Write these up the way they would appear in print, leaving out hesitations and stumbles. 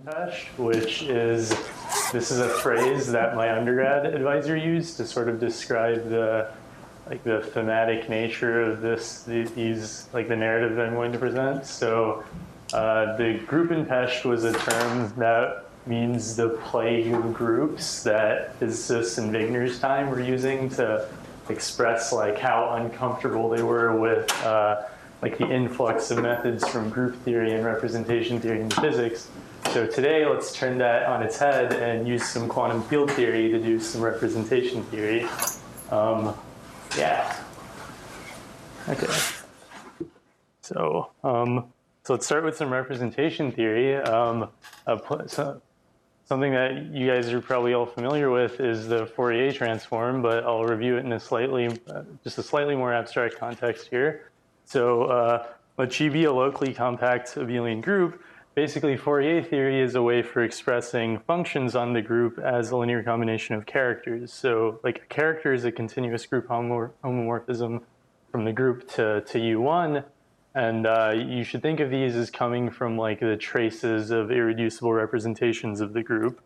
Gruppenperscht, which is, this is a phrase that my undergrad advisor used to sort of describe the thematic nature of these like the narrative that I'm going to present. So the Gruppenperscht was a term that means the plague of groups that physicists in Wigner's time were using to express like how uncomfortable they were with like the influx of methods from group theory and representation theory into physics. So today, let's turn that on its head and use some quantum field theory to do some representation theory. Yeah. Okay. So let's start with some representation theory. Something that you guys are probably all familiar with is the Fourier transform, but I'll review it in a just a slightly more abstract context here. So let G be a locally compact abelian group. Basically, Fourier theory is a way for expressing functions on the group as a linear combination of characters. So like a character is a continuous group homomorphism from the group to U1. And you should think of these as coming from like the traces of irreducible representations of the group.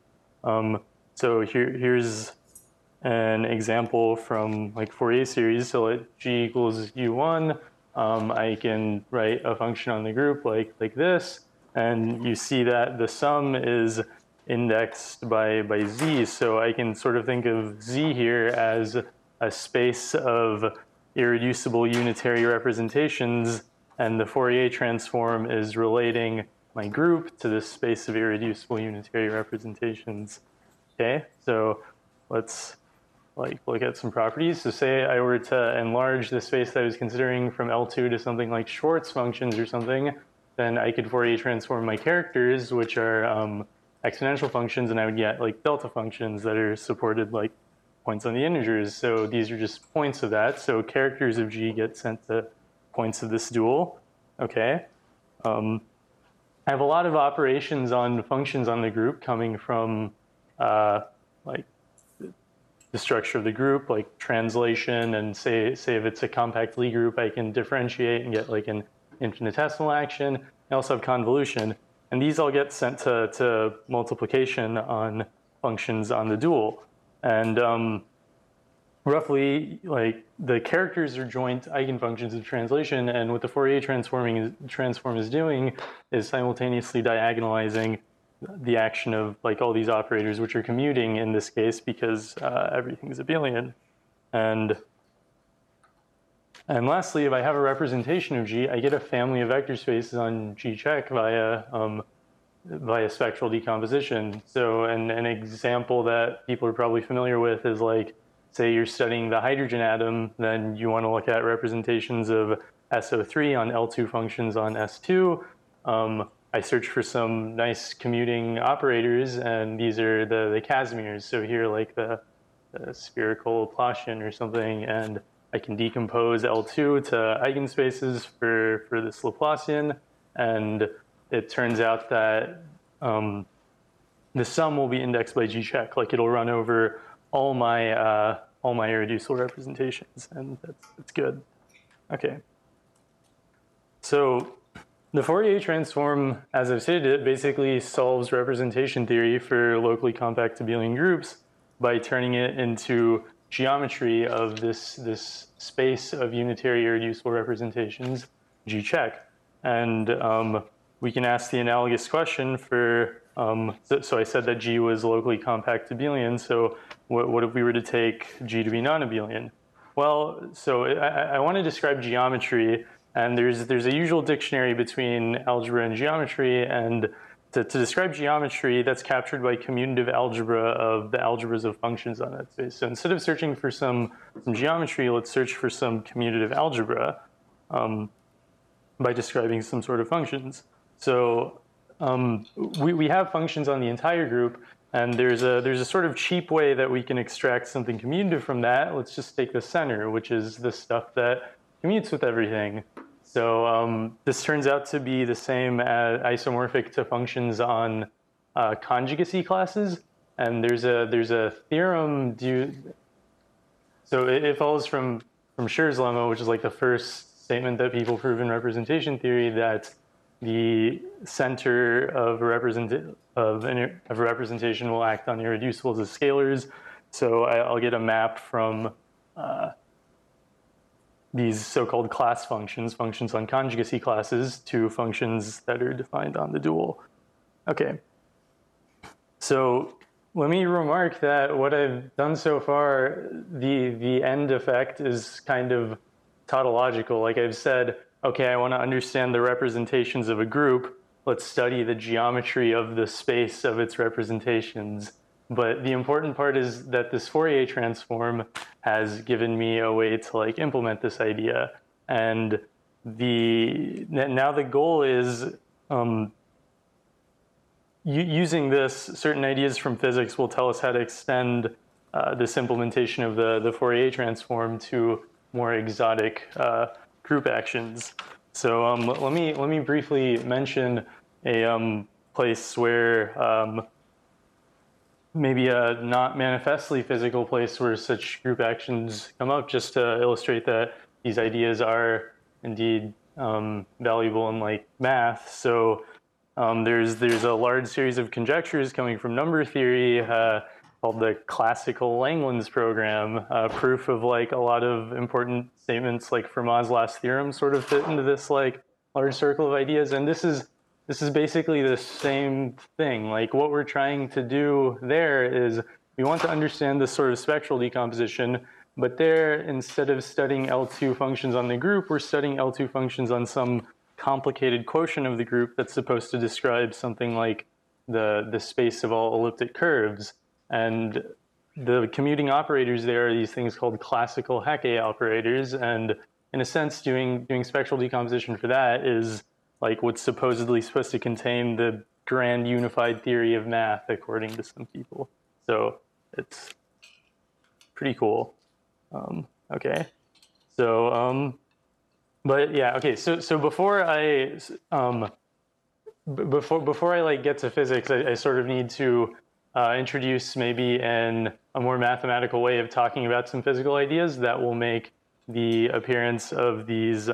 So here's an example from like Fourier series. So let G equals U1. I can write a function on the group like this. And you see that the sum is indexed by Z. So I can sort of think of Z here as a space of irreducible unitary representations. And the Fourier transform is relating my group to this space of irreducible unitary representations. Okay, so let's like look at some properties. So say I were to enlarge the space that I was considering from L2 to something like Schwartz functions or something, then I could Fourier transform my characters, which are exponential functions, and I would get like delta functions that are supported like points on the integers. So these are just points of that. So characters of G get sent to points of this dual. Okay. I have a lot of operations on functions on the group coming from like the structure of the group, like translation, and say if it's a compact Lie group, I can differentiate and get like an infinitesimal action. I also have convolution, and these all get sent to multiplication on functions on the dual. And roughly, like the characters are joint eigenfunctions of translation, and what the Fourier transform is doing is simultaneously diagonalizing the action of like all these operators, which are commuting in this case because everything's abelian. And lastly, if I have a representation of G, I get a family of vector spaces on G check via spectral decomposition. So an example that people are probably familiar with is like, say you're studying the hydrogen atom, then you want to look at representations of SO3 on L2 functions on S2. I search for some nice commuting operators, and these are the Casimirs. So here, like the spherical Laplacian or something, and I can decompose L2 to eigenspaces for this Laplacian, and it turns out that the sum will be indexed by G check. Like it'll run over all my irreducible representations, and that's good. Okay. So the Fourier transform, as I've stated it, basically solves representation theory for locally compact abelian groups by turning it into geometry of this space of unitary irreducible representations, G check. And we can ask the analogous question for, so I said that G was locally compact abelian, so what if we were to take G to be non-abelian? Well, so I want to describe geometry, and there's a usual dictionary between algebra and geometry, and to describe geometry, that's captured by commutative algebra of the algebras of functions on that space. So instead of searching for some geometry, let's search for some commutative algebra by describing some sort of functions. So we have functions on the entire group, and there's a sort of cheap way that we can extract something commutative from that. Let's just take the center, which is the stuff that commutes with everything. So this turns out to be the same as isomorphic to functions on conjugacy classes, and there's a theorem so it follows from Schur's lemma, which is like the first statement that people prove in representation theory, that the center of representation will act on irreducibles as scalars. So I'll get a map from these so-called class functions, functions on conjugacy classes, to functions that are defined on the dual. Okay. So let me remark that what I've done so far, the end effect is kind of tautological. Like I've said, okay, I want to understand the representations of a group. Let's study the geometry of the space of its representations. But the important part is that this Fourier transform has given me a way to like implement this idea. And now the goal is using this, certain ideas from physics will tell us how to extend this implementation of the Fourier transform to more exotic group actions. So let me briefly mention a place where maybe a not manifestly physical place where such group actions come up, just to illustrate that these ideas are indeed valuable in like math. So there's a large series of conjectures coming from number theory called the classical Langlands program. Proof of like a lot of important statements like Fermat's last theorem sort of fit into this like large circle of ideas. And this is basically the same thing. Like what we're trying to do there is we want to understand this sort of spectral decomposition, but there, instead of studying L2 functions on the group, we're studying L2 functions on some complicated quotient of the group that's supposed to describe something like the space of all elliptic curves. And the commuting operators there are these things called classical Hecke operators. And in a sense, doing spectral decomposition for that is like what's supposedly supposed to contain the grand unified theory of math, according to some people. So it's pretty cool. Okay, so but yeah, okay. So before I like get to physics, I sort of need to introduce maybe a more mathematical way of talking about some physical ideas that will make the appearance of these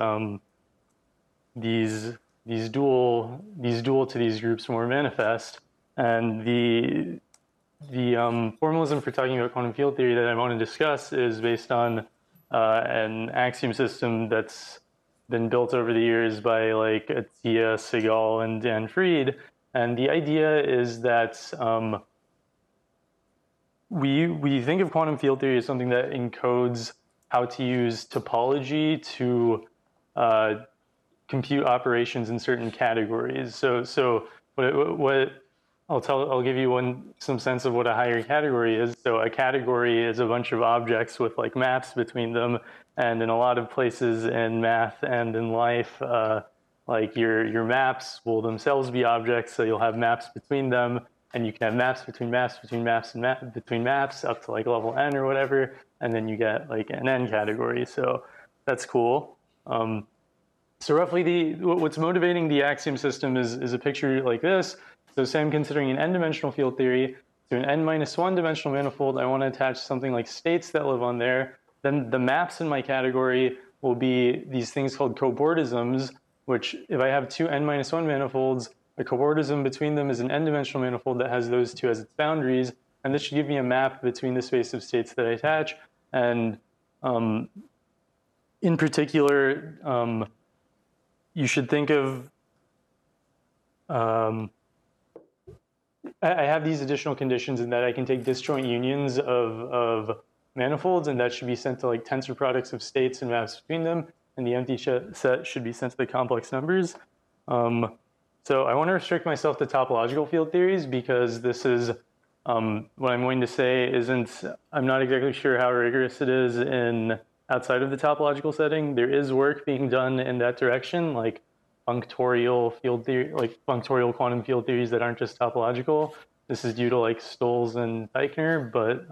dual to these groups more manifest. And the formalism for talking about quantum field theory that I want to discuss is based on an axiom system that's been built over the years by like Atiyah, Segal, and Dan Fried. And the idea is that we think of quantum field theory as something that encodes how to use topology to compute operations in certain categories. So what I'll give you some sense of what a higher category is. So a category is a bunch of objects with like maps between them, and in a lot of places in math and in life, like your maps will themselves be objects. So you'll have maps between them, and you can have maps between maps between maps and between maps up to like level n or whatever, and then you get like an n category. So that's cool. So roughly what's motivating the axiom system is a picture like this. So say I'm considering an n-dimensional field theory to an n-1 dimensional manifold. I want to attach something like states that live on there. Then the maps in my category will be these things called cobordisms, which if I have two n-1 manifolds, the cobordism between them is an n-dimensional manifold that has those two as its boundaries. And this should give me a map between the space of states that I attach. And in particular, you should think of, I have these additional conditions in that I can take disjoint unions of manifolds, and that should be sent to like tensor products of states and maps between them, and the empty set should be sent to the complex numbers. So I want to restrict myself to topological field theories because this is, what I'm going to say isn't, I'm not exactly sure how rigorous it is outside of the topological setting. There is work being done in that direction, like functorial field theory, like functorial quantum field theories that aren't just topological. This is due to like Stolz and Teichner, but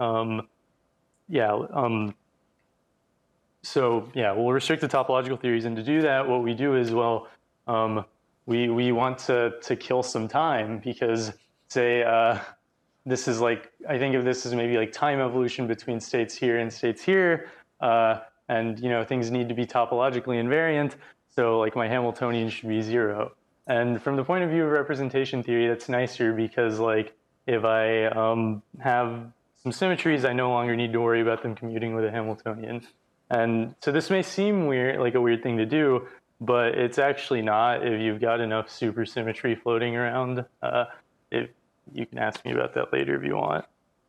so yeah, we'll restrict the topological theories, and to do that, what we do is, well, we want to kill some time because, say, this is like, I think of this as maybe like time evolution between states here and states here, and things need to be topologically invariant. So like my Hamiltonian should be 0. And from the point of view of representation theory, that's nicer because like if I have some symmetries, I no longer need to worry about them commuting with a Hamiltonian. And so this may seem weird, like a weird thing to do, but it's actually not if you've got enough supersymmetry floating around. If you can ask me about that later if you want.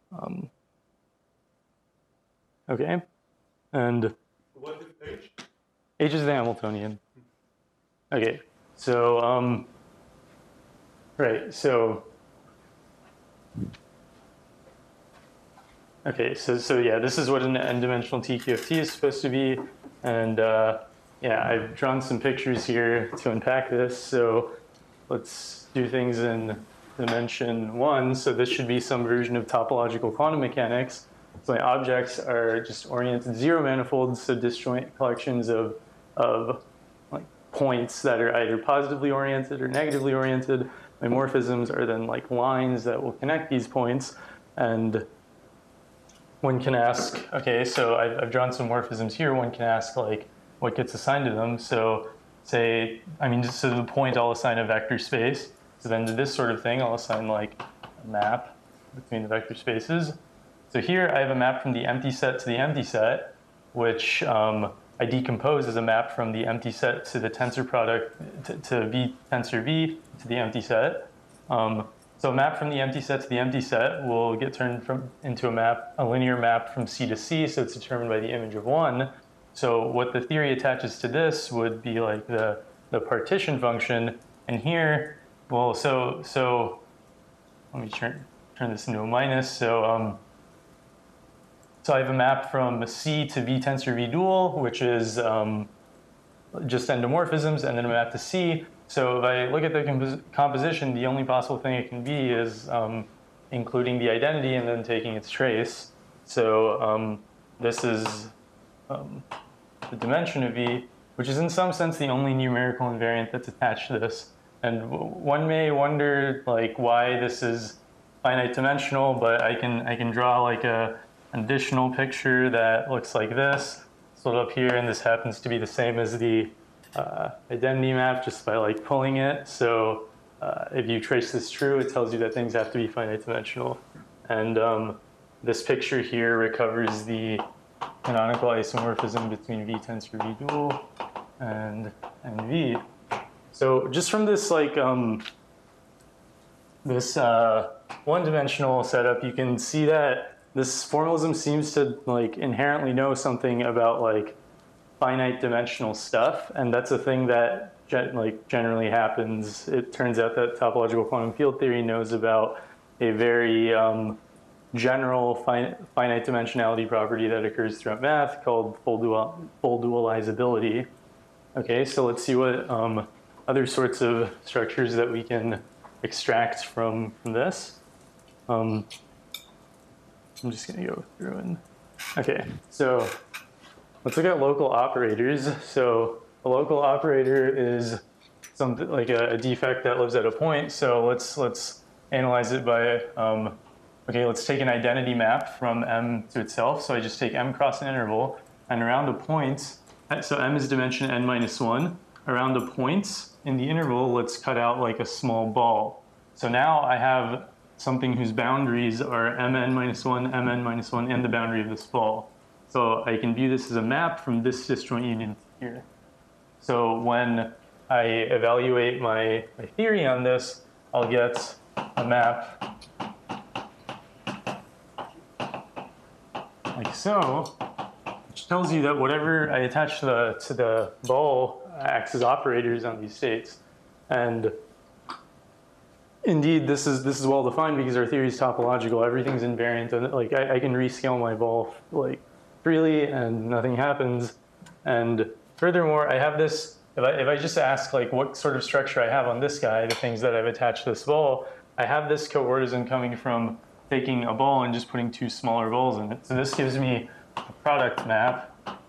Okay, and what is H? H is the Hamiltonian. Okay, so right, so okay, so yeah, this is what an n-dimensional TQFT is supposed to be, and yeah, I've drawn some pictures here to unpack this. So let's do things in dimension 1. So this should be some version of topological quantum mechanics. So my objects are just oriented zero manifolds, so disjoint collections of like points that are either positively oriented or negatively oriented. My morphisms are then like lines that will connect these points. And one can ask, okay, so I've drawn some morphisms here. One can ask like what gets assigned to them. So say, I mean, just to the point, I'll assign a vector space. So then to this sort of thing, I'll assign like a map between the vector spaces. So here I have a map from the empty set to the empty set, which I decompose as a map from the empty set to the tensor product, to V tensor V to the empty set. So a map from the empty set to the empty set will get turned into a linear map from C to C, so it's determined by the image of 1. So what the theory attaches to this would be like the partition function. And here, well, so let me turn this into a minus. So so I have a map from C to V tensor V dual, which is just endomorphisms, and then a map to C. So if I look at the composition, the only possible thing it can be is including the identity and then taking its trace. So this is the dimension of V, which is in some sense the only numerical invariant that's attached to this. And one may wonder like why this is finite dimensional, but I can draw like an additional picture that looks like this. So up here, and this happens to be the same as the identity map just by like pulling it. So if you trace this true, it tells you that things have to be finite dimensional. And this picture here recovers the canonical isomorphism between V tensor V dual and V. So just from this like this one-dimensional setup, you can see that this formalism seems to like inherently know something about like finite dimensional stuff, and that's a thing that generally happens. It turns out that topological quantum field theory knows about a very general finite dimensionality property that occurs throughout math called full dualizability. Okay, so let's see what other sorts of structures that we can extract from this. I'm just going to go through and okay, so let's look at local operators. So a local operator is something like a defect that lives at a point. So let's analyze it by okay, let's take an identity map from M to itself. So I just take M cross an interval, and around the points, so M is dimension n minus 1. Around the points in the interval, let's cut out like a small ball. So now I have something whose boundaries are Mn minus 1, Mn minus 1, and the boundary of this ball. So I can view this as a map from this disjoint union here. So when I evaluate my theory on this, I'll get a map like so, which tells you that whatever I attach to the ball acts as operators on these states. And indeed, this is well defined because our theory is topological. Everything's invariant, and like I can rescale my ball like freely, and nothing happens. And furthermore, I have this. If I just ask like what sort of structure I have on this guy, the things that I've attached to this ball, I have this coordism coming from taking a ball and just putting two smaller balls in it. So this gives me a product map.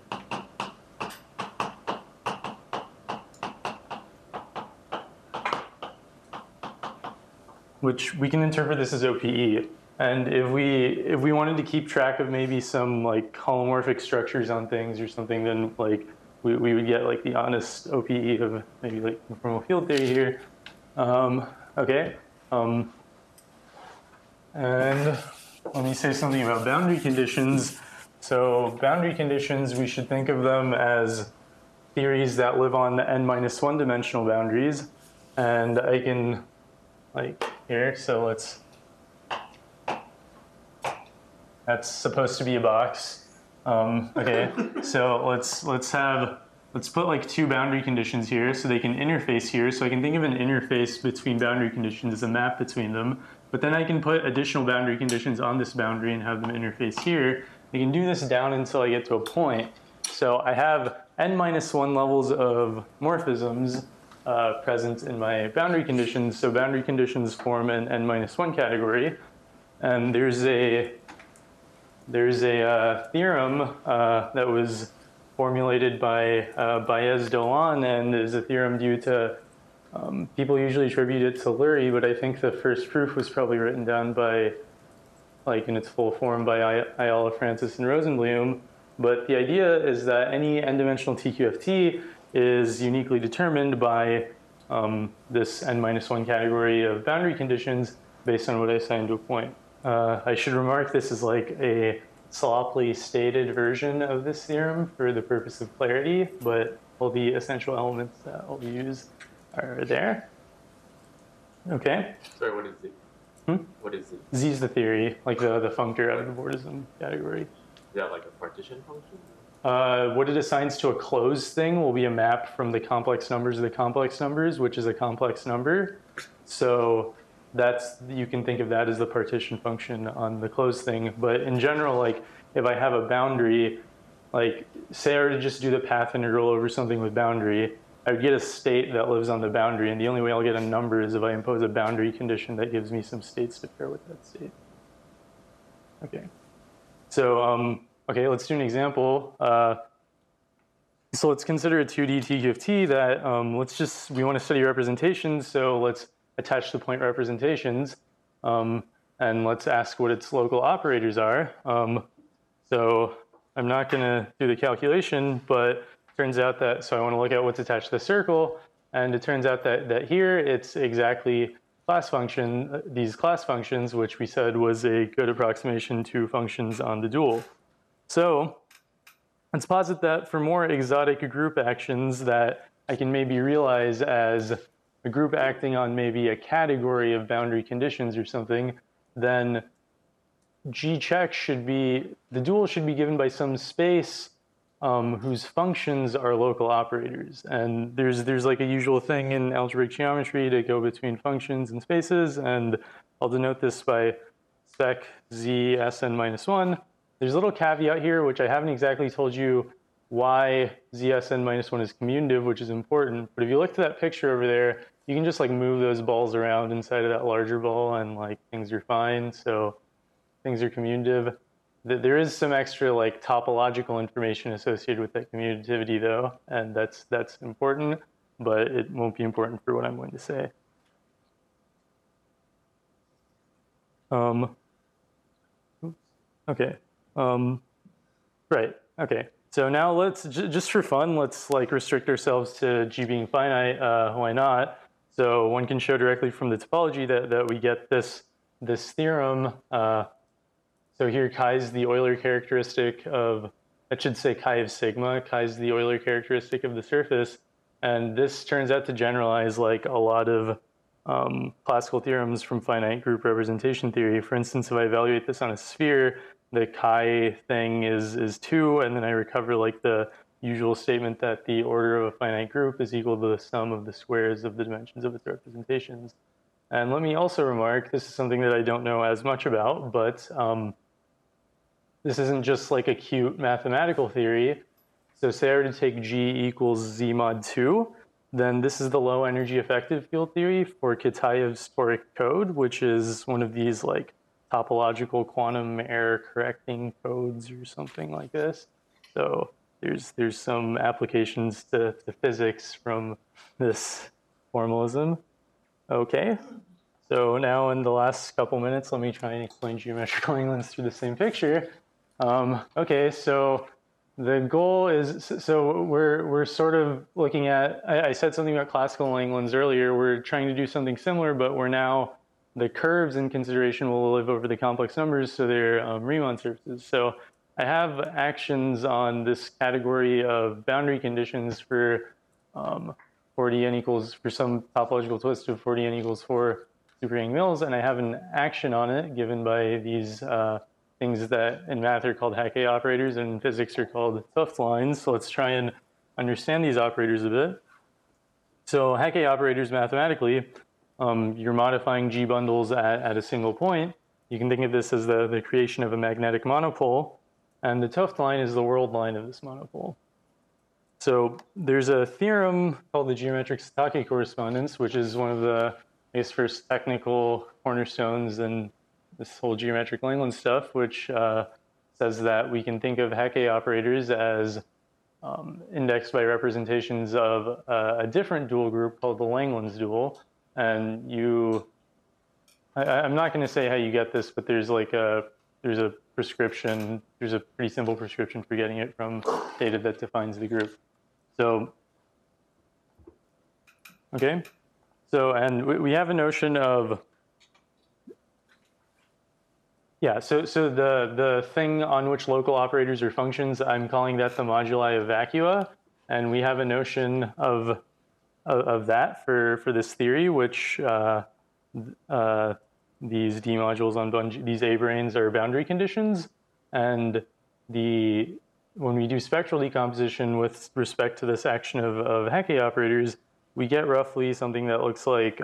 Which we can interpret this as OPE. And if we wanted to keep track of maybe some like holomorphic structures on things or something, then like we would get like the honest OPE of maybe like conformal field theory here. Okay. And let me say something about boundary conditions. So boundary conditions, we should think of them as theories that live on n-1 dimensional boundaries. And I can, like here, so that's supposed to be a box. Okay, so let's put like two boundary conditions here so they can interface here. So I can think of an interface between boundary conditions as a map between them. But then I can put additional boundary conditions on this boundary and have them interface here. I can do this down until I get to a point. So I have n-1 levels of morphisms present in my boundary conditions. So boundary conditions form an n-1 category. And there's a theorem that was formulated by Baez-Dolan, and is a theorem due to, people usually attribute it to Lurie, but I think the first proof was probably written down by, like in its full form, by Ayala, Francis, and Rosenblum. But the idea is that any n-dimensional TQFT is uniquely determined by this n-1 category of boundary conditions based on what I assign to a point. I should remark this is like a sloppily stated version of this theorem for the purpose of clarity, but all the essential elements that I'll use are there. Okay. Sorry, what is Z? What is Z? Z is the theory, like the functor out of the Bordism category. Is that like a partition function? What it assigns to a closed thing will be a map from the complex numbers of the complex numbers, which is a complex number. So you can think of that as the partition function on the closed thing. But in general, like if I have a boundary, like say I were to just do the path integral over something with boundary, I would get a state that lives on the boundary, and the only way I'll get a number is if I impose a boundary condition that gives me some states to pair with that state. Okay. So, okay, let's do an example. So let's consider a 2D TQFT that we want to study representations, so let's attach the point representations, and let's ask what its local operators are. So I'm not going to do the calculation, but it turns out that, so I want to look at what's attached to the circle, and it turns out that here it's exactly these class functions, which we said was a good approximation to functions on the dual. So let's posit that for more exotic group actions that I can maybe realize as a group acting on maybe a category of boundary conditions or something, then G check the dual should be given by some space whose functions are local operators. And there's like a usual thing in algebraic geometry to go between functions and spaces, and I'll denote this by spec Z Sn-1. There's a little caveat here, which I haven't exactly told you why ZSn-1 is commutative, which is important. But if you look at that picture over there, you can just like move those balls around inside of that larger ball and like things are fine. So things are commutative. There is some extra like topological information associated with that commutativity though, and that's important, but it won't be important for what I'm going to say. Okay. Right. Okay. So now let's just for fun, let's like restrict ourselves to G being finite. Why not? So one can show directly from the topology that we get this theorem. So here chi is the Euler characteristic of, I should say chi of sigma. Chi is the Euler characteristic of the surface, and this turns out to generalize like a lot of classical theorems from finite group representation theory. For instance, if I evaluate this on a sphere, the chi thing is 2, and then I recover like the usual statement that the order of a finite group is equal to the sum of the squares of the dimensions of its representations. And let me also remark, this is something that I don't know as much about, but this isn't just like a cute mathematical theory. So say I were to take G equals Z mod 2, then this is the low energy effective field theory for Kitaev's toric code, which is one of these like topological quantum error correcting codes or something like this. So there's some applications to physics from this formalism. Okay, so now in the last couple minutes, let me try and explain geometrical angles through the same picture. Okay, so The goal is, so we're sort of looking at, I said something about classical Langlands earlier. We're trying to do something similar, but we're now, the curves in consideration will live over the complex numbers, so they're Riemann surfaces. So I have actions on this category of boundary conditions for 4D equals, for some topological twist of 4D equals 4 super Mills, and I have an action on it given by these things that in math are called Hecke operators and in physics are called 't Hooft lines. So let's try and understand these operators a bit. So Hecke operators mathematically, you're modifying G bundles at a single point. You can think of this as the creation of a magnetic monopole, and the 't Hooft line is the world line of this monopole. So there's a theorem called the geometric Satake correspondence, which is one of the, I guess, first technical cornerstones in this whole geometric Langland stuff, which says that we can think of Hecke operators as indexed by representations of a different dual group called the Langlands dual. And I'm not going to say how you get this, but there's a prescription, there's a pretty simple prescription for getting it from data that defines the group. So, okay. So, and we have a notion of, yeah, so the thing on which local operators are functions, I'm calling that the moduli of vacua. And we have a notion of that for this theory, which these D modules on these A branes are boundary conditions. And when we do spectral decomposition with respect to this action of Hecke operators, we get roughly something that looks like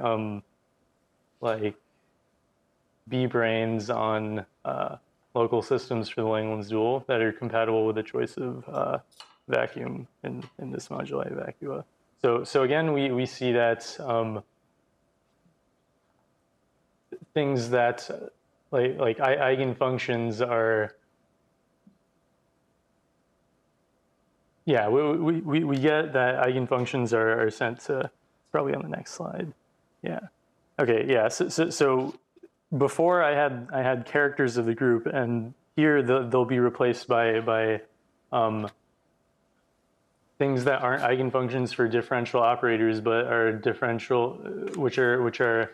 B branes on local systems for the Langlands dual that are compatible with the choice of vacuum in this moduli vacua. So again, we see that things that like eigenfunctions are, yeah, we get that eigenfunctions are sent to, it's probably on the next slide. Yeah. Okay. Yeah. So before I had characters of the group, and here they'll be replaced by things that aren't eigenfunctions for differential operators, but are differential, which are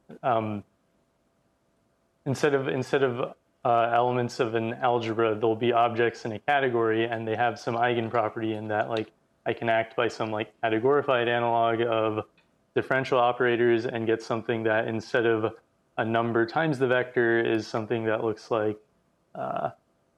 instead of elements of an algebra, there'll be objects in a category, and they have some eigenproperty in that, like, I can act by some like categorified analog of differential operators and get something that instead of a number times the vector is something that looks like a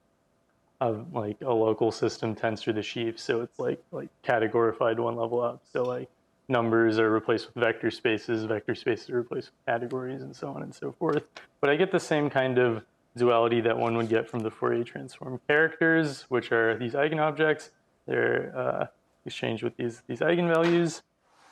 local system tensor the sheaf. So it's like categorified one level up. So like numbers are replaced with vector spaces are replaced with categories, and so on and so forth. But I get the same kind of duality that one would get from the Fourier transform. Characters, which are these eigenobjects, they're exchanged with these eigenvalues.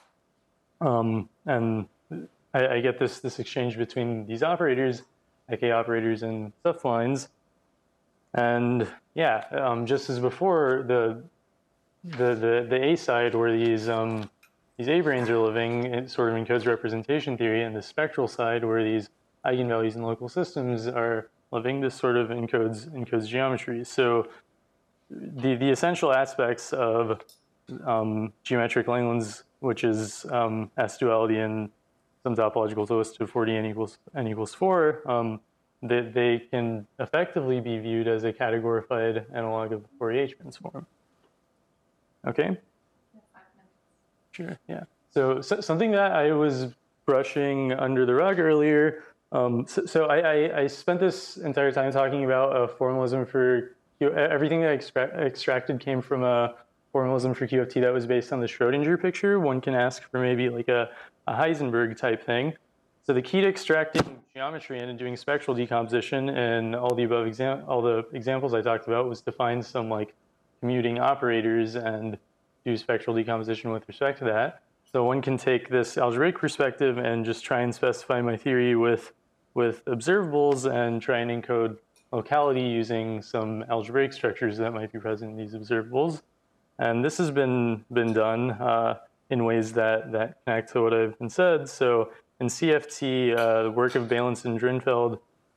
And I get this exchange between these operators, Hecke operators and 't Hooft lines. And yeah, just as before, the A side where these A-branes are living, it sort of encodes representation theory, and the spectral side where these eigenvalues in local systems are living, this sort of encodes geometry. So the essential aspects of geometric Langlands, which is S-duality and some topological twist of 4D n equals 4, they can effectively be viewed as a categorified analog of the Fourier transform. Okay? Sure, yeah. So something that I was brushing under the rug earlier, so I spent this entire time talking about a formalism for everything that I extracted came from a formalism for Q of T that was based on the Schrodinger picture. One can ask for maybe like a Heisenberg type thing. So the key to extracting geometry and doing spectral decomposition and all the examples I talked about was to find some like commuting operators and do spectral decomposition with respect to that. So one can take this algebraic perspective and just try and specify my theory with observables and try and encode locality using some algebraic structures that might be present in these observables. And this has been done in ways that connect to what I've been said. So in CFT, the work of Balens and Drinfeld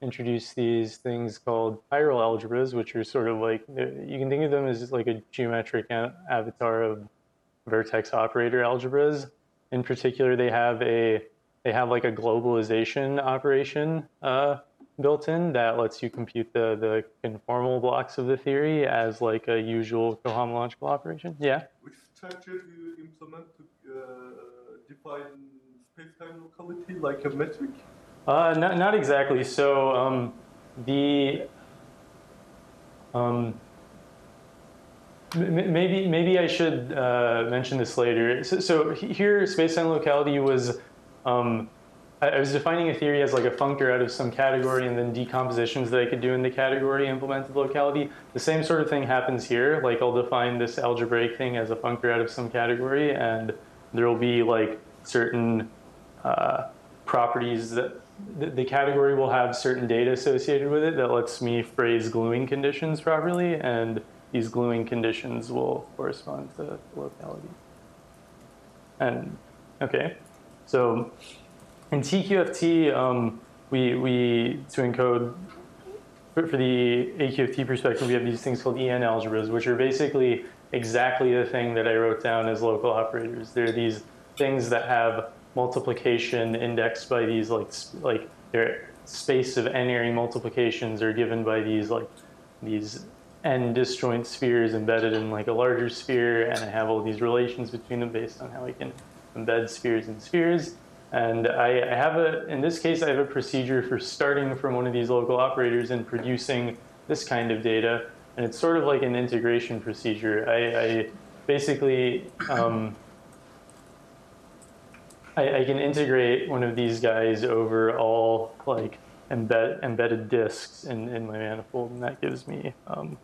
introduced these things called chiral algebras, which are sort of like, you can think of them as like a geometric avatar of vertex operator algebras. In particular, they have like a globalization operation built in that lets you compute the conformal blocks of the theory as like a usual cohomological operation. Yeah. Which structure do you implement to define space-time locality, like a metric? Not exactly. So maybe I should mention this later. So here, space-time locality was I was defining a theory as like a functor out of some category and then decompositions that I could do in the category implemented locality. The same sort of thing happens here. Like I'll define this algebraic thing as a functor out of some category, and there will be like certain properties that the category will have certain data associated with it that lets me phrase gluing conditions properly, and these gluing conditions will correspond to locality. And okay, so in TQFT, we to encode for the AQFT perspective, we have these things called EN algebras, which are basically exactly the thing that I wrote down as local operators. They're these things that have multiplication indexed by these like their space of n-ary multiplications are given by these n disjoint spheres embedded in like a larger sphere, and I have all these relations between them based on how I can embed spheres in spheres. And I have in this case, I have a procedure for starting from one of these local operators and producing this kind of data. And it's sort of like an integration procedure. I basically, I can integrate one of these guys over all like embedded disks in my manifold, and that gives me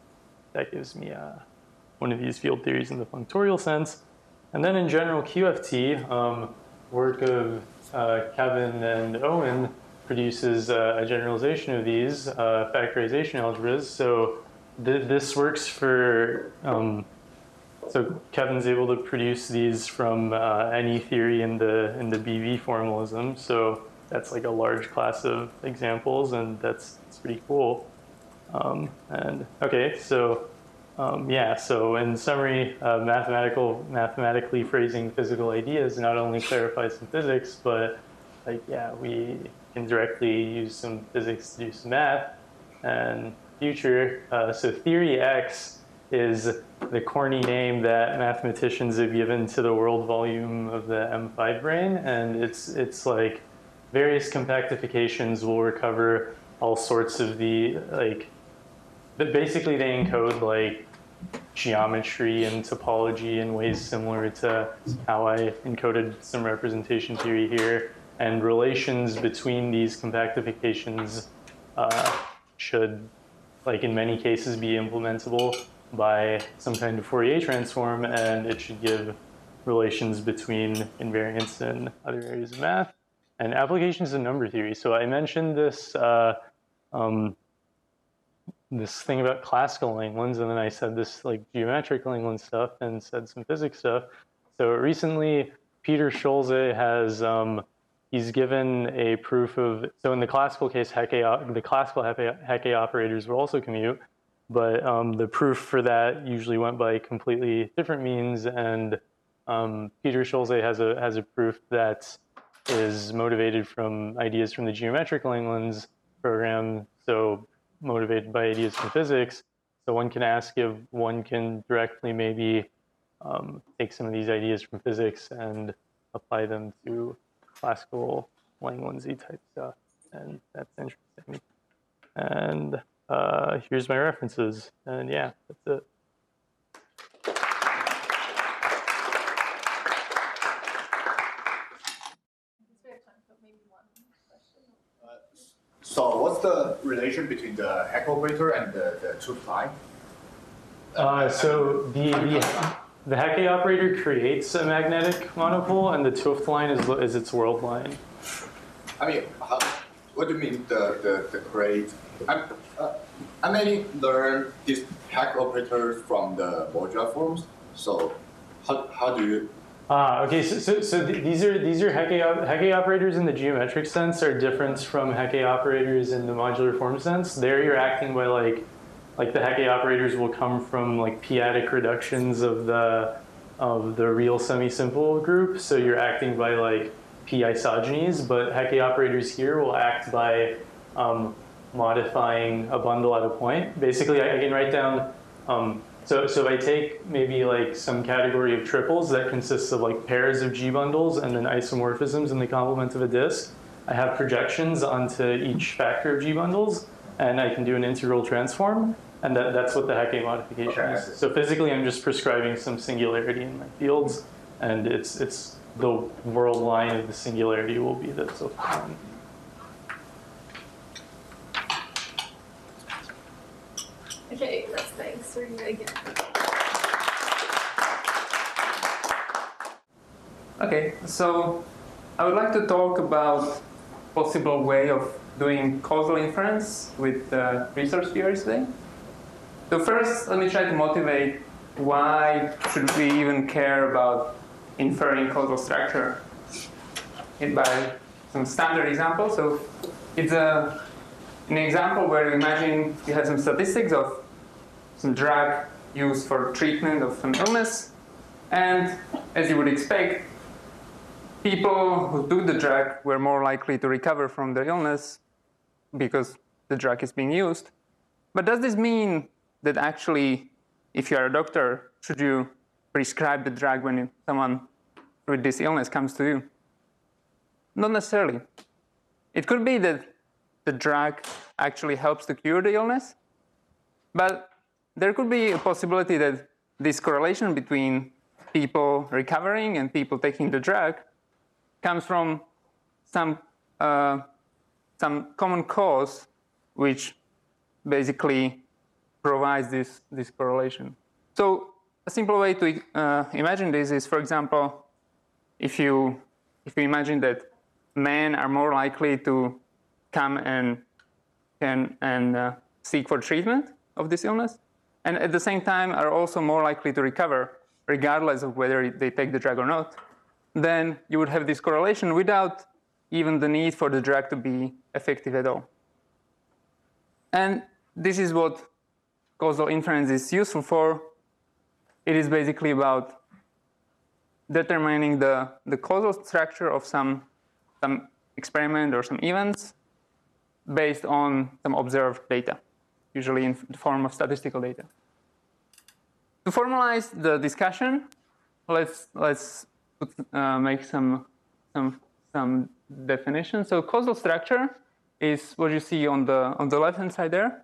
one of these field theories in the functorial sense. And then in general QFT, work of Kevin and Owen produces a generalization of these factorization algebras. So this works for, so Kevin's able to produce these from any theory in the BV formalism. So that's like a large class of examples, and that's pretty cool. And okay, so yeah, so in summary, mathematically phrasing physical ideas not only clarifies some physics, but like, yeah, we can directly use some physics to do some math. And future, so theory X is the corny name that mathematicians have given to the world volume of the M5 brain. And it's like various compactifications will recover all sorts of the, like, but basically they encode like geometry and topology in ways similar to how I encoded some representation theory here. And relations between these compactifications should, like in many cases, be implementable by some kind of Fourier transform, and it should give relations between invariants and other areas of math. And applications of number theory. So I mentioned this this thing about classical Langlands, and then I said this like geometric Langland stuff and said some physics stuff. So recently, Peter Scholze has, he's given a proof of, so in the classical case, the classical Hecke operators will also commute, but the proof for that usually went by completely different means, and Peter Scholze has a proof that is motivated from ideas from the geometric Langlands program, so motivated by ideas from physics. So one can ask if one can directly maybe take some of these ideas from physics and apply them to classical Langlandsy type stuff. And that's interesting. And here's my references. And yeah, that's it. So what's the relation between the Hecke operator and the truth line? So the Hecke operator creates a magnetic monopole, and the 't Hooft line is its world line. I mean, what do you mean the create? I mainly learned this Hecke operator from the modular forms. So how do you Okay, these are Hecke operators in the geometric sense are different from Hecke operators in the modular form sense. There you're acting by like the Hecke operators will come from like p-adic reductions of the real semi-simple group. So you're acting by like p isogenies, but Hecke operators here will act by modifying a bundle at a point. Basically, I can write down. So if I take maybe like some category of triples that consists of like pairs of G bundles and then isomorphisms in the complement of a disk, I have projections onto each factor of G bundles, and I can do an integral transform, and that's what the Hecke modification is. So physically, I'm just prescribing some singularity in my fields, and it's the world line of the singularity will be the Zoff line. Okay, that's thanks. We're gonna again. Okay, so I would like to talk about possible way of doing causal inference with resource theory today. So first, let me try to motivate why should we even care about inferring causal structure by some standard example. So it's an example where you imagine you have some statistics of some drug used for treatment of some illness, and as you would expect, people who took the drug were more likely to recover from their illness because the drug is being used. But does this mean that actually, if you are a doctor, should you prescribe the drug when someone with this illness comes to you? Not necessarily. It could be that the drug actually helps to cure the illness, but there could be a possibility that this correlation between people recovering and people taking the drug comes from some common cause which basically provides this correlation. So a simple way to imagine this is, for example, if you imagine that men are more likely to come and seek for treatment of this illness, and at the same time are also more likely to recover regardless of whether they take the drug or not, then you would have this correlation without even the need for the drug to be effective at all. And this is what causal inference is useful for. It is basically about determining the causal structure of some experiment or some events based on some observed data, usually in the form of statistical data. To formalize the discussion, let's make some definitions. So causal structure is what you see on the left-hand side there.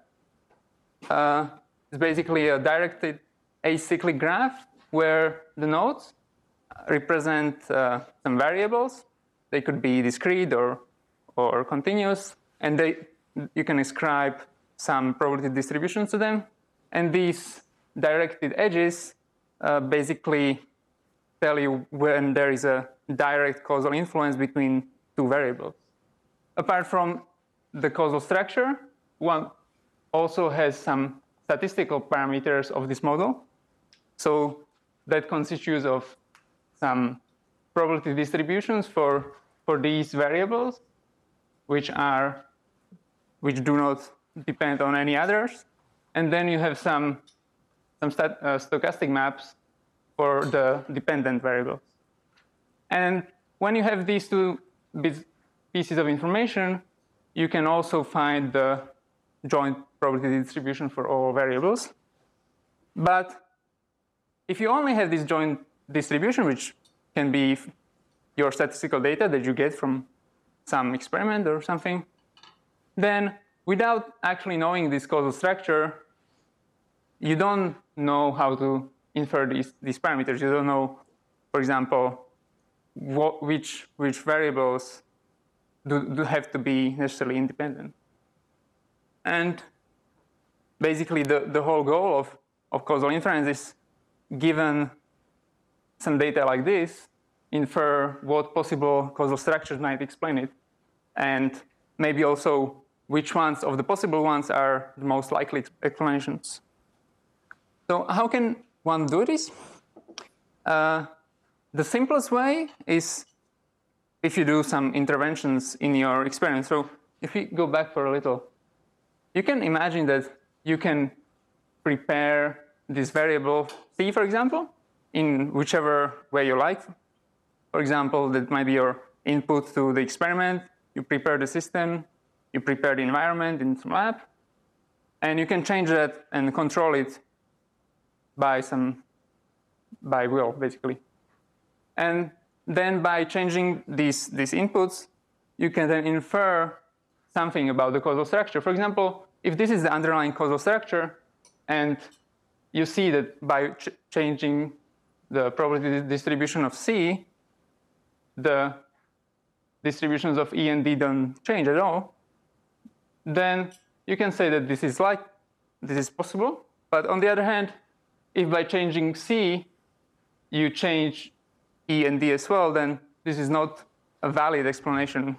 It's basically a directed acyclic graph where the nodes represent some variables. They could be discrete or continuous, and you can ascribe some probability distributions to them. And these directed edges basically tell you when there is a direct causal influence between two variables. Apart from the causal structure, one also has some statistical parameters of this model. So that constitutes of some probability distributions for these variables, which do not depend on any others. And then you have some stochastic maps for the dependent variables. And when you have these two pieces of information, you can also find the joint probability distribution for all variables. But if you only have this joint distribution, which can be your statistical data that you get from some experiment or something, then without actually knowing this causal structure, you don't know how to infer these parameters. You don't know, for example, which variables do have to be necessarily independent. And basically, the whole goal of causal inference is, given some data like this, infer what possible causal structures might explain it, and maybe also which ones of the possible ones are the most likely explanations. So how can one do this? the simplest way is if you do some interventions in your experiment. So if we go back for a little, you can imagine that you can prepare this variable c, for example, in whichever way you like. For example, that might be your input to the experiment. You prepare the system, you prepare the environment in some lab, and you can change that and control it by will, basically. And then by changing these inputs, you can then infer something about the causal structure. For example, if this is the underlying causal structure, and you see that by changing the probability distribution of C, the distributions of E and D don't change at all, then you can say that this is possible. But on the other hand, if by changing C, you change E and D as well, then this is not a valid explanation.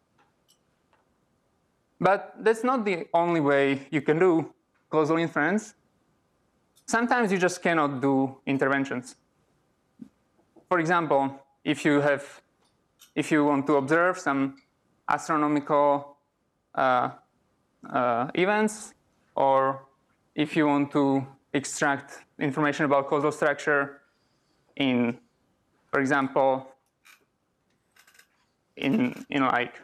But that's not the only way you can do causal inference. Sometimes you just cannot do interventions. For example, if you want to observe some astronomical events, or if you want to extract information about causal structure in, for example, in like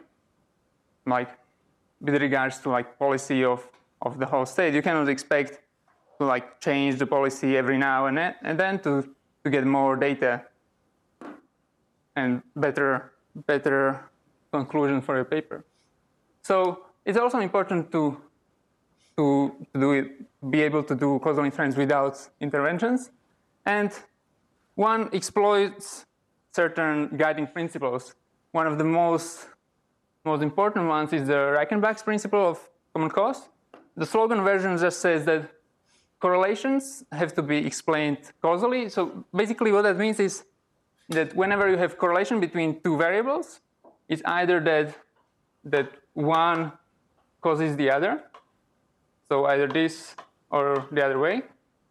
with regards to like policy of the whole state, you cannot expect to like change the policy every now and then to get more data and better conclusion for your paper. So it's also important to be able to do causal inference without interventions. And one exploits certain guiding principles. One of the most important ones is the Reichenbach's principle of common cause. The slogan version just says that correlations have to be explained causally. So basically what that means is that whenever you have correlation between two variables, it's either that one causes the other, so either this or the other way,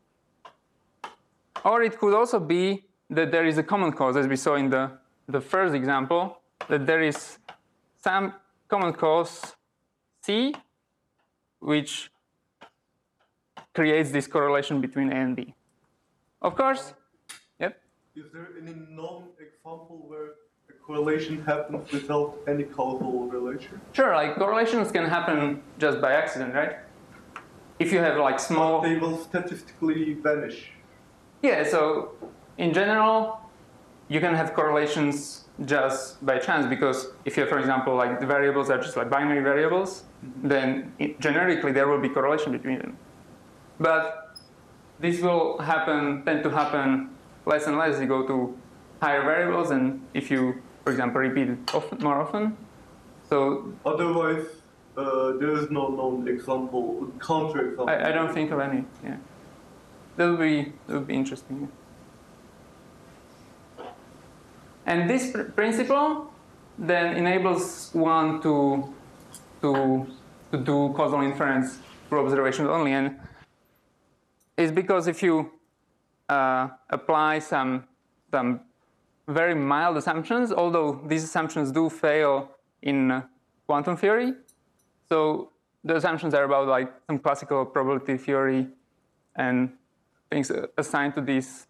or it could also be that there is a common cause, as we saw in the first example, that there is some common cause C, which creates this correlation between A and B. Of course, yep. Is there any known example where a correlation happens without any causal relation? Sure, like correlations can happen just by accident, right? If you have like small... But they will statistically vanish. Yeah, so in general, you can have correlations just by chance, because if you have, for example, like the variables are just like binary variables, then generically there will be correlation between them. But this will tend to happen less and less as you go to higher variables, and if you, for example, repeat it more often. So otherwise, there is no known example, counterexample. I don't think of any. Yeah, that would be interesting. And this principle then enables one to do causal inference through observations only, and it's because if you apply some very mild assumptions, although these assumptions do fail in quantum theory. So the assumptions are about like some classical probability theory and things assigned to these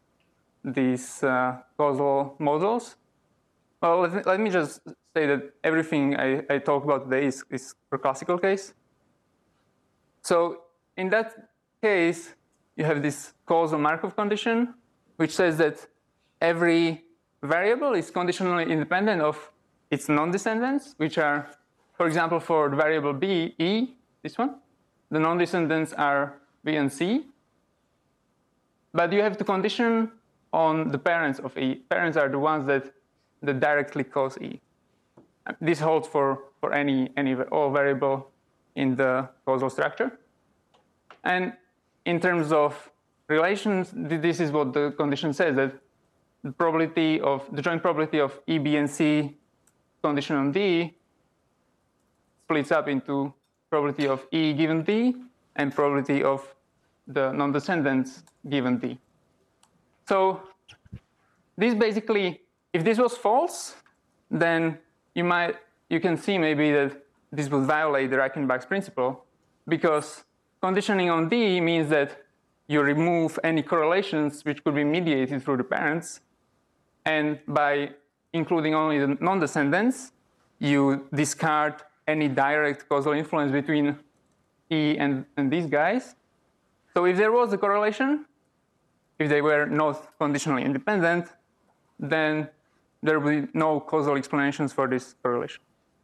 causal models. Well, let me just say that everything I talk about today is for classical case. So in that case, you have this causal Markov condition, which says that every variable is conditionally independent of its non-descendants, which are, for example, for the variable B, E, this one, the non-descendants are B and C. But you have to condition on the parents of E. Parents are the ones that directly cause E. This holds for all variable in the causal structure. And in terms of relations, this is what the condition says, that the joint probability of E, B, and C condition on D splits up into probability of E given D and probability of the non-descendants given D. So this basically, if this was false, then you can see maybe that this would violate the Reichenbach's principle, because conditioning on D means that you remove any correlations which could be mediated through the parents, and by including only the non-descendants, you discard any direct causal influence between E and these guys. So if there was a correlation, if they were not conditionally independent, then there will be no causal explanations for this correlation.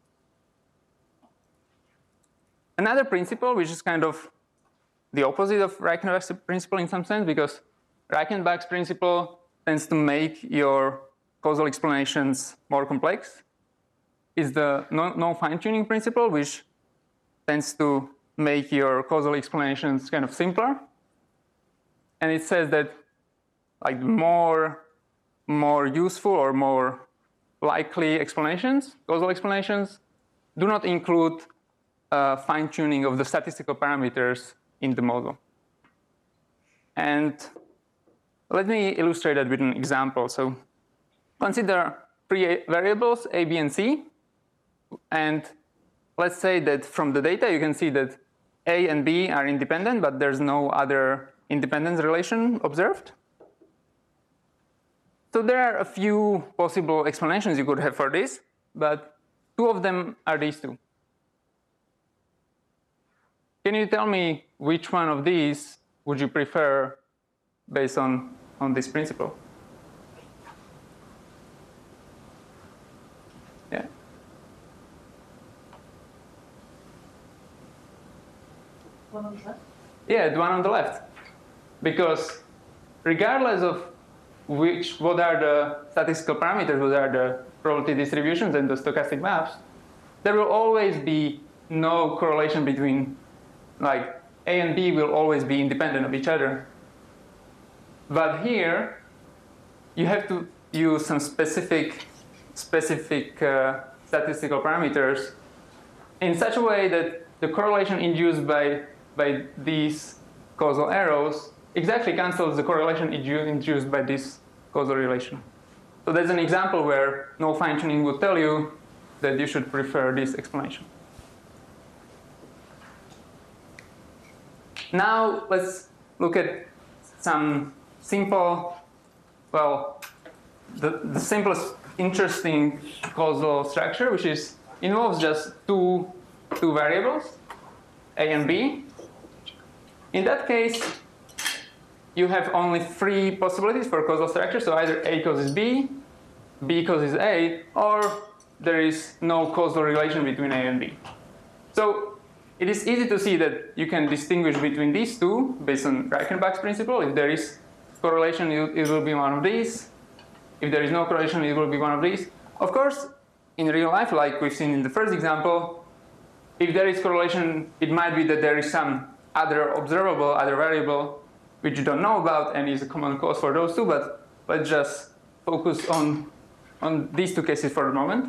Another principle, which is kind of the opposite of Reichenbach's principle in some sense, because Reichenbach's principle tends to make your causal explanations more complex, is the no fine-tuning principle, which tends to make your causal explanations kind of simpler. And it says that like more useful or more likely explanations, causal explanations, do not include fine-tuning of the statistical parameters in the model. And let me illustrate that with an example. So consider three variables, A, B, and C. And let's say that from the data, you can see that A and B are independent, but there's no other independence relation observed. So there are a few possible explanations you could have for this, but two of them are these two. Can you tell me which one of these would you prefer based on this principle? Yeah. One on the left? Yeah, the one on the left. Because regardless of what are the statistical parameters, what are the probability distributions and the stochastic maps, there will always be no correlation between, like, A and B will always be independent of each other. But here, you have to use some specific statistical parameters in such a way that the correlation induced by these causal arrows exactly cancels the correlation induced by this causal relation. So that's an example where no fine-tuning would tell you that you should prefer this explanation. Now let's look at some simple, well, the simplest interesting causal structure, which involves just two variables, A and B. In that case, you have only three possibilities for causal structure. So either A causes B, B causes A, or there is no causal relation between A and B. So it is easy to see that you can distinguish between these two based on Reichenbach's principle. If there is correlation, it will be one of these. If there is no correlation, it will be one of these. Of course, in real life, like we've seen in the first example, if there is correlation, it might be that there is some other observable, other variable, which you don't know about and is a common cause for those two, but let's just focus on these two cases for the moment.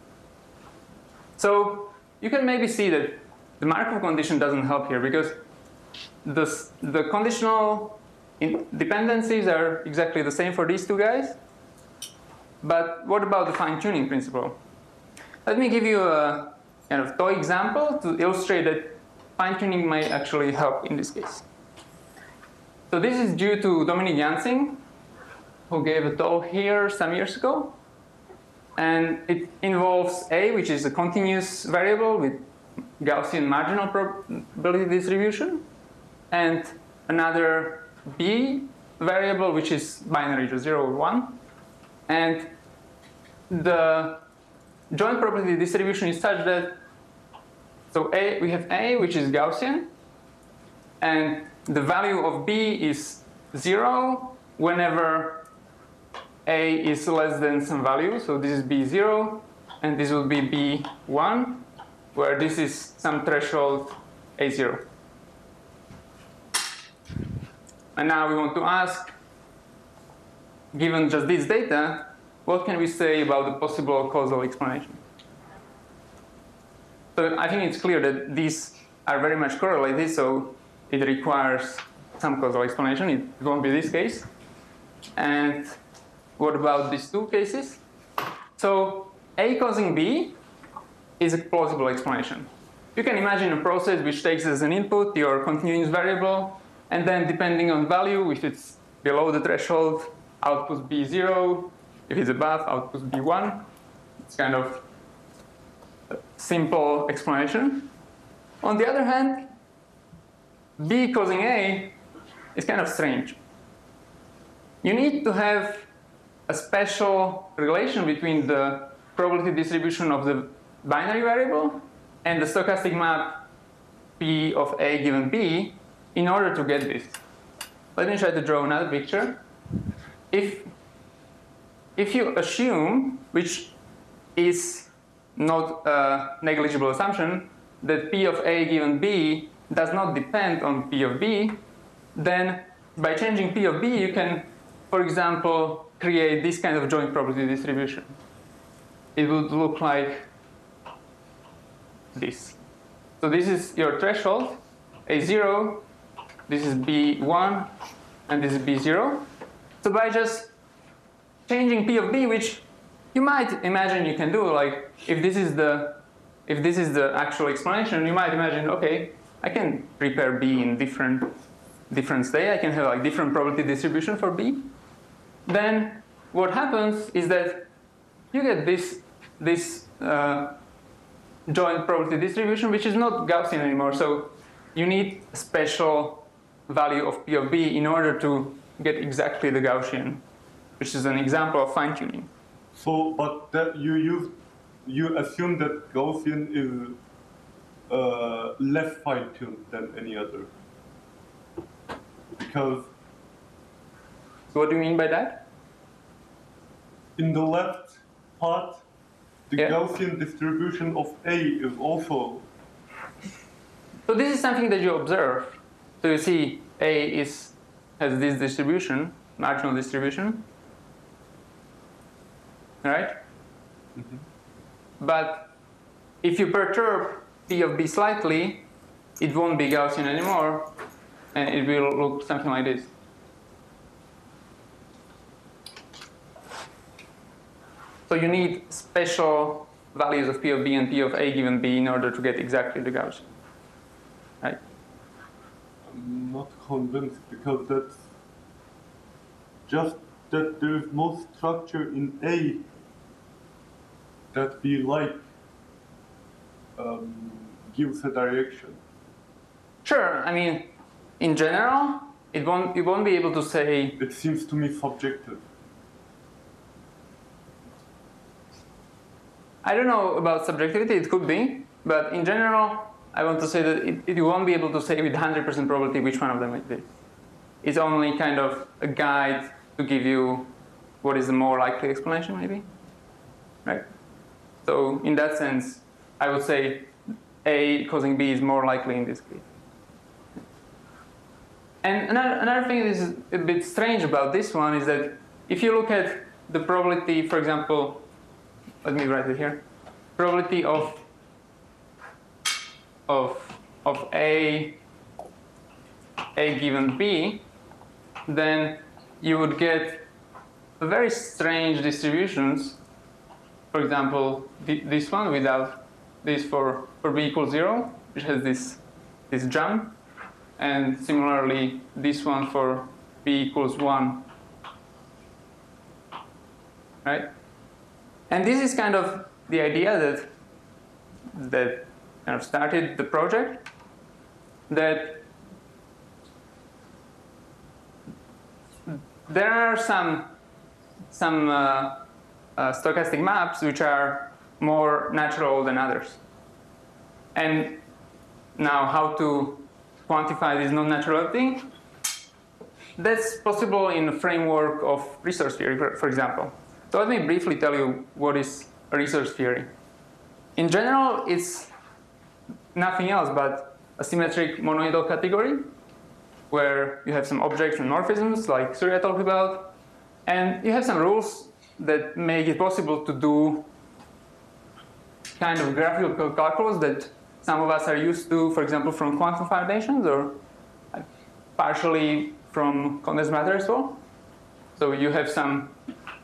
So you can maybe see that the Markov condition doesn't help here, because the conditional dependencies are exactly the same for these two guys. But what about the fine-tuning principle? Let me give you a kind of toy example to illustrate that fine-tuning may actually help in this case. So this is due to Dominique Jansing, who gave a talk here some years ago. And it involves A, which is a continuous variable with Gaussian marginal probability distribution, and another B variable, which is binary, just 0 or 1. And the joint probability distribution is such that, so we have A, which is Gaussian, and the value of B is 0 whenever A is less than some value. So this is B0, and this will be B1, where this is some threshold A0. And now we want to ask, given just this data, what can we say about the possible causal explanation? So I think it's clear that these are very much correlated, so it requires some causal explanation. It won't be this case. And what about these two cases? So A causing B is a plausible explanation. You can imagine a process which takes as an input your continuous variable, and then depending on value, if it's below the threshold, outputs B0. If it's above, outputs B1. It's kind of a simple explanation. On the other hand, B causing A is kind of strange. You need to have a special relation between the probability distribution of the binary variable and the stochastic map P of A given B in order to get this. Let me try to draw another picture. If you assume, which is not a negligible assumption, that P of A given B does not depend on P of B, then by changing P of B, you can, for example, create this kind of joint probability distribution. It would look like this. So this is your threshold, A0, this is B1, and this is B0. So by just changing P of B, which you might imagine you can do, like if this is the actual explanation, you might imagine, okay, I can prepare B in different state. I can have like different probability distribution for B. Then what happens is that you get this joint probability distribution, which is not Gaussian anymore. So you need a special value of P of B in order to get exactly the Gaussian, which is an example of fine-tuning. So, but that you assume that Gaussian is less fine-tuned than any other, because. So what do you mean by that? In the left part, the Yeah. Gaussian distribution of A is also. So this is something that you observe. So you see A has this distribution, marginal distribution, right? Mm-hmm. But if you perturb P of B slightly, it won't be Gaussian anymore, and it will look something like this. So you need special values of P of B and P of A given B in order to get exactly the Gaussian, right? I'm not convinced, because that's just that there is no structure in A that we like gives a direction. Sure. I mean, in general, you won't be able to say. It seems to me subjective. I don't know about subjectivity. It could be, but in general, I want to say that you won't be able to say with 100% probability which one of them it is. It's only kind of a guide to give you what is the more likely explanation, maybe, right? So in that sense, I would say A causing B is more likely in this case. And another thing that is a bit strange about this one is that if you look at the probability, for example, let me write it here, probability of A given B, then you would get very strange distributions. For example, this one without this for B equals 0, which has this jump, and similarly this one for B equals 1, right? And this is kind of the idea that kind of started the project, that there are some stochastic maps which are more natural than others. And now how to quantify this non-naturality? That's possible in the framework of resource theory, for example. So let me briefly tell you what is a resource theory. In general, it's nothing else but a symmetric monoidal category where you have some objects and morphisms like Surya talked about, and you have some rules that make it possible to do kind of graphical calculus that some of us are used to, for example, from quantum foundations or partially from condensed matter as well. So you have some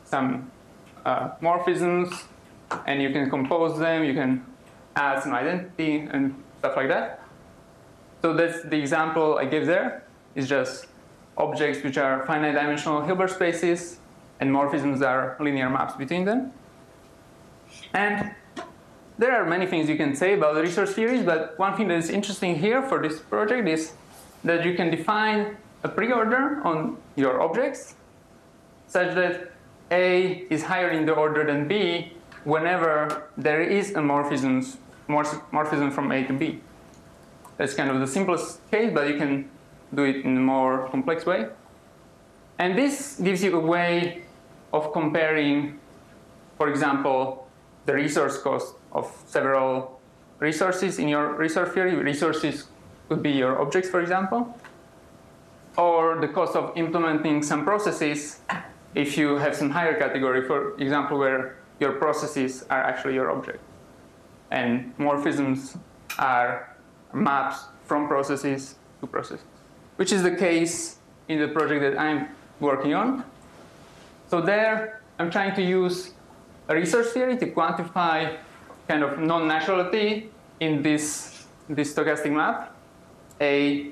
some morphisms, and you can compose them, you can add some identity and stuff like that. So that's the example I gave there, is just objects which are finite dimensional Hilbert spaces, and morphisms are linear maps between them. And there are many things you can say about the resource theories, but one thing that is interesting here for this project is that you can define a preorder on your objects such that A is higher in the order than B whenever there is a morphism from A to B. That's kind of the simplest case, but you can do it in a more complex way. And this gives you a way of comparing, for example, the resource cost of several resources in your resource theory. Resources could be your objects, for example, or the cost of implementing some processes if you have some higher category, for example, where your processes are actually your object. And morphisms are maps from processes to processes, which is the case in the project that I'm working on. So there, I'm trying to use a resource theory to quantify kind of non-naturality in this stochastic map, a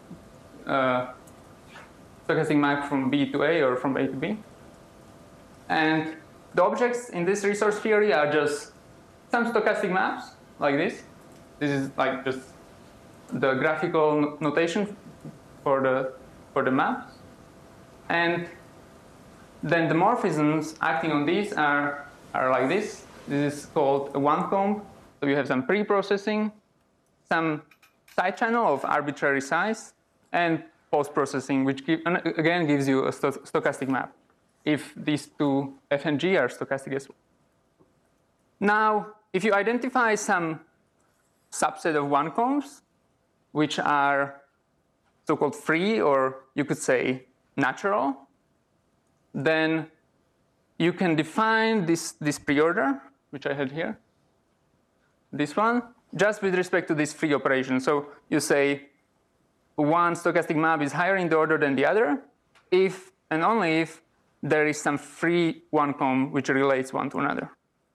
stochastic map from B to A or from A to B. And the objects in this resource theory are just some stochastic maps like this. This is like just the graphical notation for the maps. And then the morphisms acting on these are like this. This is called a one-comb. So you have some pre-processing, some side channel of arbitrary size, and post-processing, which again gives you a stochastic map, if these two F and G are stochastic as well. Now, if you identify some subset of one-combs, which are so-called free, or you could say natural, then you can define this preorder, which I had here, this one, just with respect to this free operation. So you say one stochastic map is higher in the order than the other if and only if there is some free one-comb which relates one to another.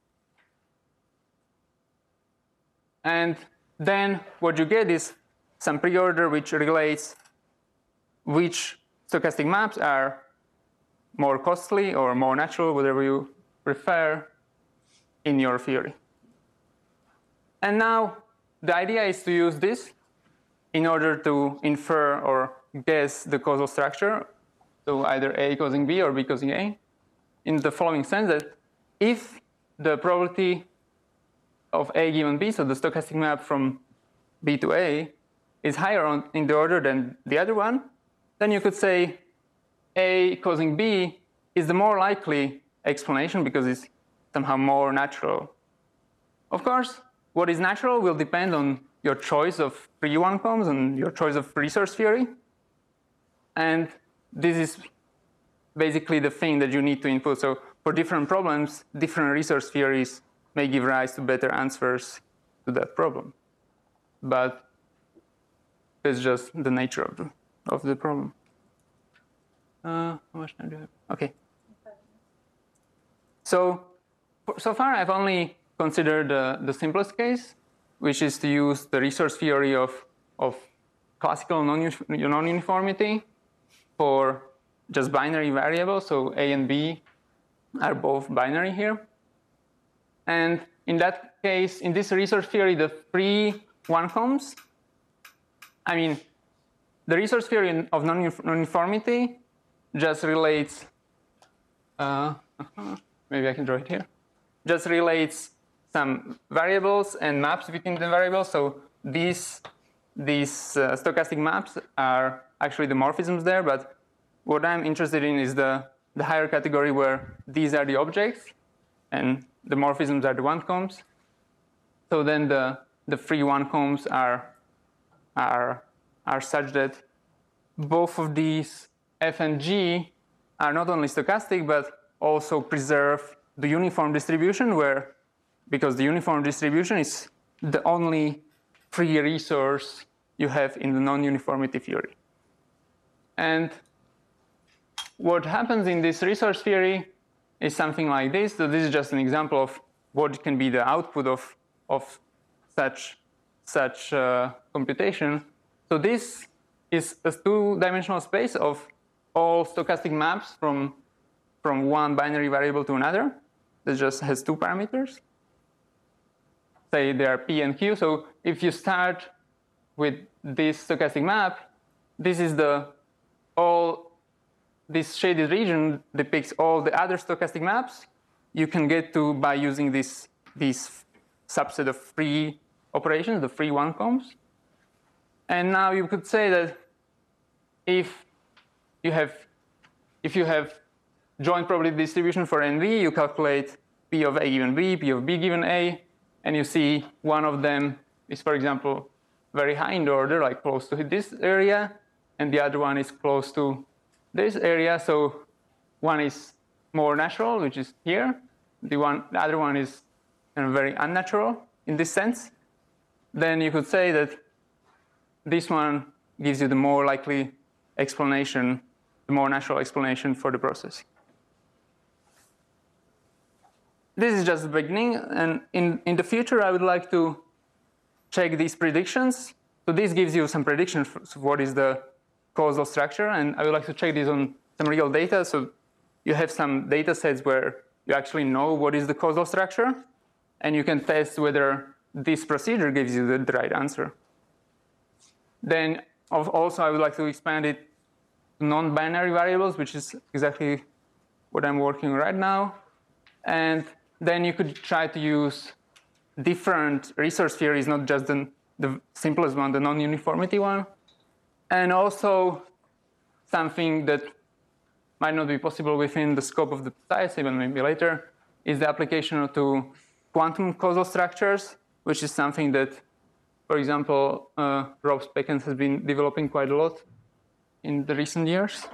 And then what you get is some preorder which relates which stochastic maps are more costly or more natural, whatever you prefer, in your theory. And now the idea is to use this in order to infer or guess the causal structure, so either A causing B or B causing A, in the following sense that if the probability of A given B, so the stochastic map from B to A, is higher in the order than the other one, then you could say A causing B is the more likely explanation because it's somehow more natural. Of course, what is natural will depend on your choice of free one-combs and your choice of resource theory. And this is basically the thing that you need to input. So for different problems, different resource theories may give rise to better answers to that problem. But it's just the nature of the problem. How much time do you have? Okay. So far I've only considered the simplest case, which is to use the resource theory of classical non-uniformity for just binary variables. So A and B are both binary here. And in that case, in this resource theory, the free one-combs, I mean, the resource theory of non-uniformity just relates, maybe I can draw it here, just relates some variables and maps between the variables. So these stochastic maps are actually the morphisms there, but what I'm interested in is the higher category where these are the objects and the morphisms are the one-combs. So then the free one-combs are such that both of these F and G are not only stochastic, but also preserve the uniform distribution because the uniform distribution is the only free resource you have in the non-uniformity theory. And what happens in this resource theory is something like this. So this is just an example of what can be the output of such computation. So this is a two-dimensional space of all stochastic maps from one binary variable to another. That just has two parameters. Say they are P and Q. So if you start with this stochastic map, this is this shaded region depicts all the other stochastic maps you can get to by using this subset of free operations, the free one-combs. And now you could say that if you have joint probability distribution for NV, you calculate P of A given B, P of B given A, and you see one of them is, for example, very high in the order, like close to this area, and the other one is close to this area. So one is more natural, which is here. The other one is kind of very unnatural in this sense. Then you could say that this one gives you the more likely explanation, the more natural explanation for the process. This is just the beginning, and in the future, I would like to check these predictions. So this gives you some predictions for what is the causal structure, and I would like to check this on some real data. So you have some data sets where you actually know what is the causal structure, and you can test whether this procedure gives you the right answer. Then also, I would like to expand it to non-binary variables, which is exactly what I'm working on right now. And then you could try to use different resource theories, not just the simplest one, the non-uniformity one. And also something that might not be possible within the scope of the science, even maybe later, is the application to quantum causal structures, which is something that, for example, Rob Speckens has been developing quite a lot in the recent years.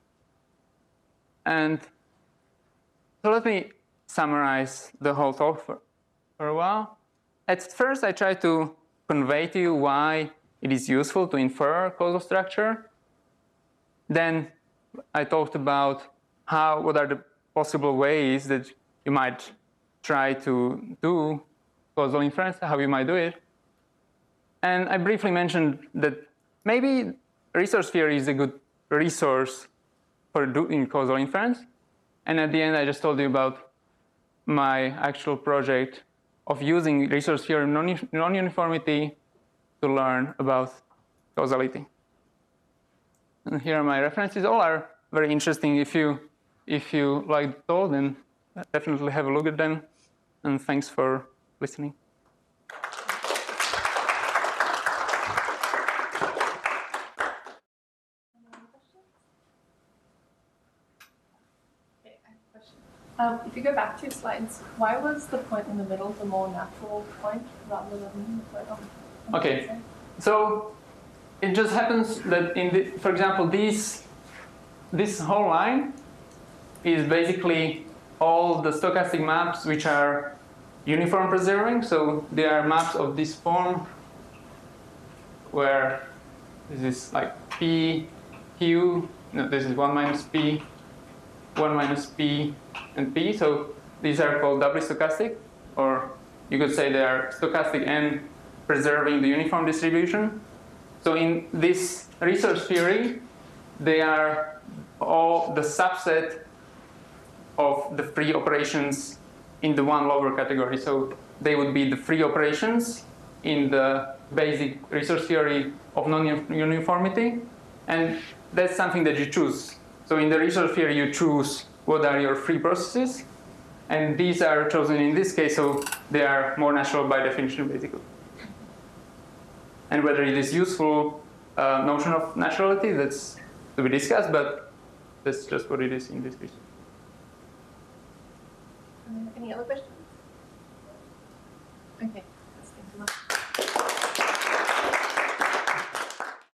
And so let me summarize the whole talk for a while. At first, I tried to convey to you why it is useful to infer causal structure. Then I talked about what are the possible ways that you might try to do causal inference, how you might do it. And I briefly mentioned that maybe resource theory is a good resource for doing causal inference. And at the end, I just told you about my actual project of using resource theory non-uniformity to learn about causality. And here are my references. All are very interesting. If you like the talk, then definitely have a look at them. And thanks for listening. If you go back 2 slides, why was the point in the middle the more natural point rather than the point on? Okay, so it just happens that for example, this whole line is basically all the stochastic maps which are uniform preserving. So they are maps of this form where this is like P, Q, no, this is 1 minus P, 1 minus P, and P. So these are called doubly stochastic, or you could say they are stochastic and preserving the uniform distribution. So in this resource theory, they are all the subset of the free operations in the one lower category. So they would be the free operations in the basic resource theory of non-uniformity. And that's something that you choose. So in the resource theory, you choose what are your free processes. And these are chosen in this case, so they are more natural by definition, basically. And whether it is useful notion of naturality, that's to be discussed, but that's just what it is in this case. Any other questions? Okay.